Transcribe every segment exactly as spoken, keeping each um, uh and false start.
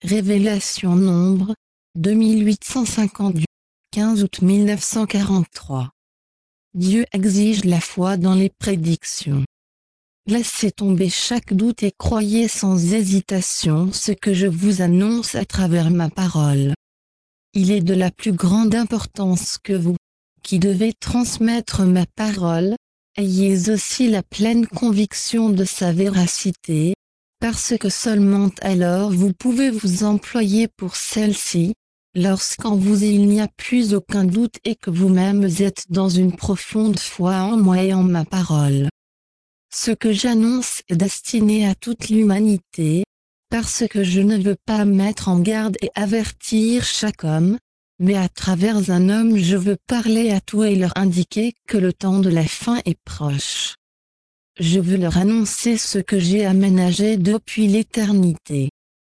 Révélation Nombre, deux mille huit cent cinquante, quinze août mille neuf cent quarante-trois. Dieu exige la foi dans les prédictions. Laissez tomber chaque doute et croyez sans hésitation ce que je vous annonce à travers ma parole. Il est de la plus grande importance que vous, qui devez transmettre ma parole, ayez aussi la pleine conviction de sa véracité, parce que seulement alors vous pouvez vous employer pour celle-ci, lorsqu'en vous il n'y a plus aucun doute et que vous-même êtes dans une profonde foi en moi et en ma parole. Ce que j'annonce est destiné à toute l'humanité, parce que je ne veux pas mettre en garde et avertir chaque homme, mais à travers un homme je veux parler à tous et leur indiquer que le temps de la fin est proche. Je veux leur annoncer ce que j'ai aménagé depuis l'éternité.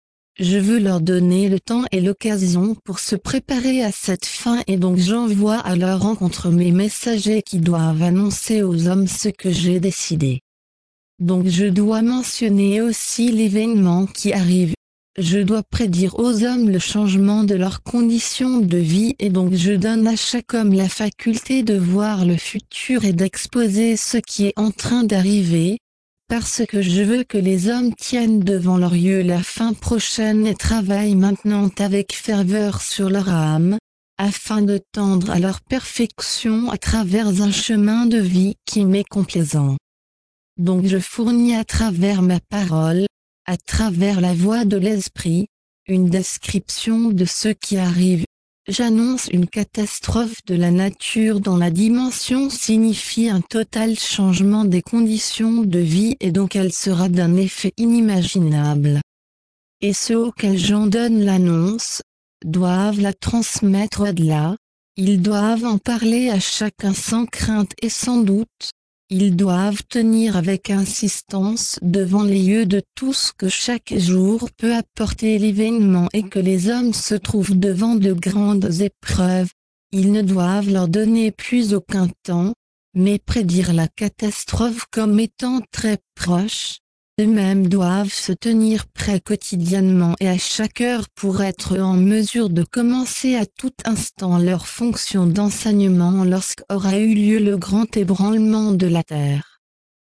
Je veux leur donner le temps et l'occasion pour se préparer à cette fin et donc j'envoie à leur rencontre mes messagers qui doivent annoncer aux hommes ce que j'ai décidé. Donc je dois mentionner aussi l'événement qui arrive. Je dois prédire aux hommes le changement de leurs conditions de vie et donc je donne à chaque homme la faculté de voir le futur et d'exposer ce qui est en train d'arriver, parce que je veux que les hommes tiennent devant leur yeux la fin prochaine et travaillent maintenant avec ferveur sur leur âme, afin de tendre à leur perfection à travers un chemin de vie qui m'est complaisant. Donc je fournis à travers ma parole, à travers la voix de l'esprit, une description de ce qui arrive. J'annonce une catastrophe de la nature dont la dimension signifie un total changement des conditions de vie et donc elle sera d'un effet inimaginable. Et ceux auxquels j'en donne l'annonce, doivent la transmettre au-delà, ils doivent en parler à chacun sans crainte et sans doute. Ils doivent tenir avec insistance devant les yeux de tous que chaque jour peut apporter l'événement et que les hommes se trouvent devant de grandes épreuves. Ils ne doivent leur donner plus aucun temps, mais prédire la catastrophe comme étant très proche. Eux-mêmes doivent se tenir prêts quotidiennement et à chaque heure pour être en mesure de commencer à tout instant leur fonction d'enseignement lorsqu'aura eu lieu le grand ébranlement de la terre.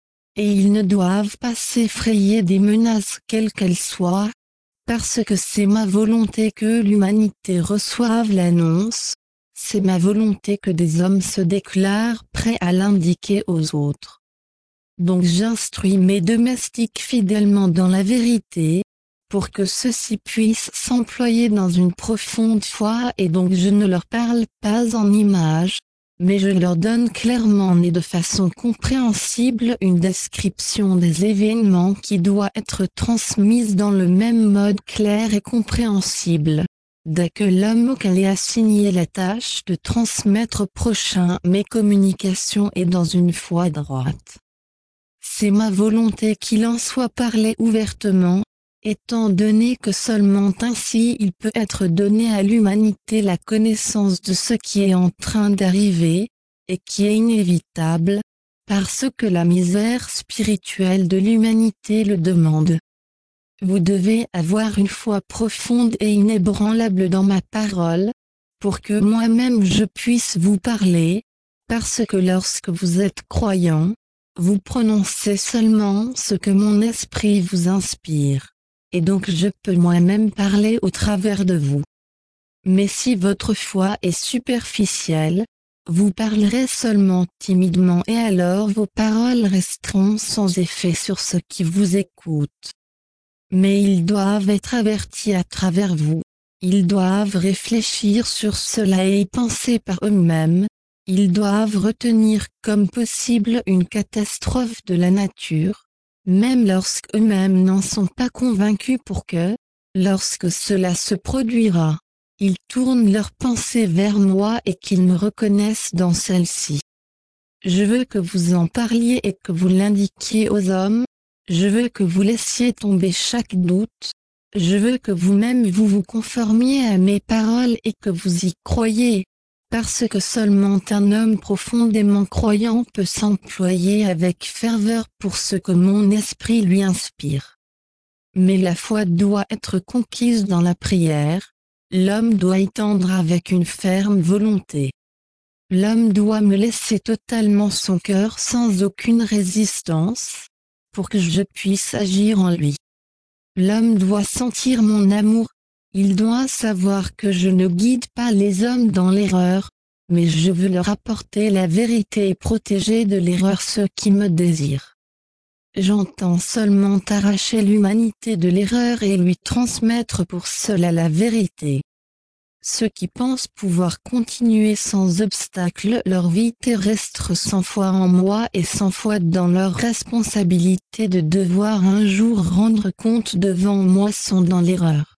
Et ils ne doivent pas s'effrayer des menaces quelles qu'elles soient, parce que c'est ma volonté que l'humanité reçoive l'annonce, c'est ma volonté que des hommes se déclarent prêts à l'indiquer aux autres. Donc j'instruis mes domestiques fidèlement dans la vérité, pour que ceux-ci puissent s'employer dans une profonde foi et donc je ne leur parle pas en images, mais je leur donne clairement et de façon compréhensible une description des événements qui doit être transmise dans le même mode clair et compréhensible. Dès que l'homme auquel est assigné la tâche de transmettre prochain mes communications est dans une foi droite. C'est ma volonté qu'il en soit parlé ouvertement, étant donné que seulement ainsi il peut être donné à l'humanité la connaissance de ce qui est en train d'arriver, et qui est inévitable, parce que la misère spirituelle de l'humanité le demande. Vous devez avoir une foi profonde et inébranlable dans ma parole, pour que moi-même je puisse vous parler, parce que lorsque vous êtes croyant, vous prononcez seulement ce que mon esprit vous inspire, et donc je peux moi-même parler au travers de vous. Mais si votre foi est superficielle, vous parlerez seulement timidement et alors vos paroles resteront sans effet sur ceux qui vous écoutent. Mais ils doivent être avertis à travers vous, ils doivent réfléchir sur cela et y penser par eux-mêmes. Ils doivent retenir comme possible une catastrophe de la nature, même lorsqu'eux-mêmes n'en sont pas convaincus pour que, lorsque cela se produira, ils tournent leurs pensées vers moi et qu'ils me reconnaissent dans celle-ci. Je veux que vous en parliez et que vous l'indiquiez aux hommes, je veux que vous laissiez tomber chaque doute, je veux que vous-même vous vous conformiez à mes paroles et que vous y croyiez. Parce que seulement un homme profondément croyant peut s'employer avec ferveur pour ce que mon esprit lui inspire. mais la foi doit être conquise dans la prière, l'homme doit y tendre avec une ferme volonté. L'homme doit me laisser totalement son cœur sans aucune résistance, pour que je puisse agir en lui. L'homme doit sentir mon amour, il doit savoir que je ne guide pas les hommes dans l'erreur, mais je veux leur apporter la vérité et protéger de l'erreur ceux qui me désirent. J'entends seulement arracher l'humanité de l'erreur et lui transmettre pour cela la vérité. Ceux qui pensent pouvoir continuer sans obstacle leur vie terrestre sans foi en moi et sans foi dans leur responsabilité de devoir un jour rendre compte devant moi sont dans l'erreur.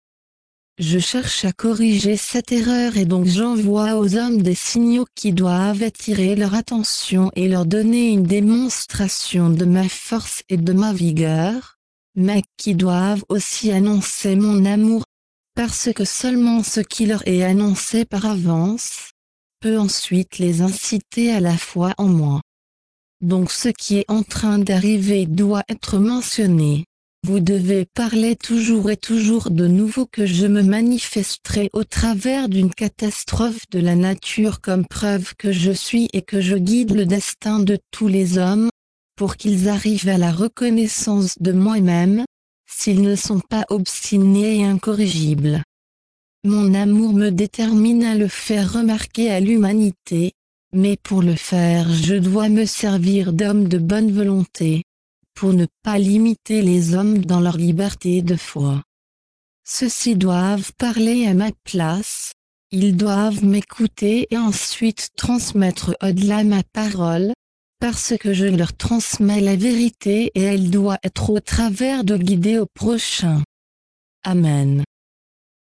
Je cherche à corriger cette erreur et donc j'envoie aux hommes des signaux qui doivent attirer leur attention et leur donner une démonstration de ma force et de ma vigueur, mais qui doivent aussi annoncer mon amour, parce que seulement ce qui leur est annoncé par avance peut ensuite les inciter à la foi en moi. Donc ce qui est en train d'arriver doit être mentionné. Vous devez parler toujours et toujours de nouveau que je me manifesterai au travers d'une catastrophe de la nature comme preuve que je suis et que je guide le destin de tous les hommes, pour qu'ils arrivent à la reconnaissance de moi-même, s'ils ne sont pas obstinés et incorrigibles. Mon amour me détermine à le faire remarquer à l'humanité, mais pour le faire je dois me servir d'hommes de bonne volonté, pour ne pas limiter les hommes dans leur liberté de foi. Ceux-ci doivent parler à ma place, ils doivent m'écouter et ensuite transmettre au-delà ma parole, parce que je leur transmets la vérité et elle doit être au travers de guider au prochain. Amen.